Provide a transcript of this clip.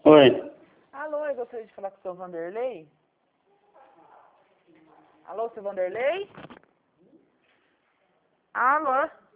Oi. Alô, eu gostaria de falar com o seu Vanderlei. Alô, seu Vanderlei? Alô?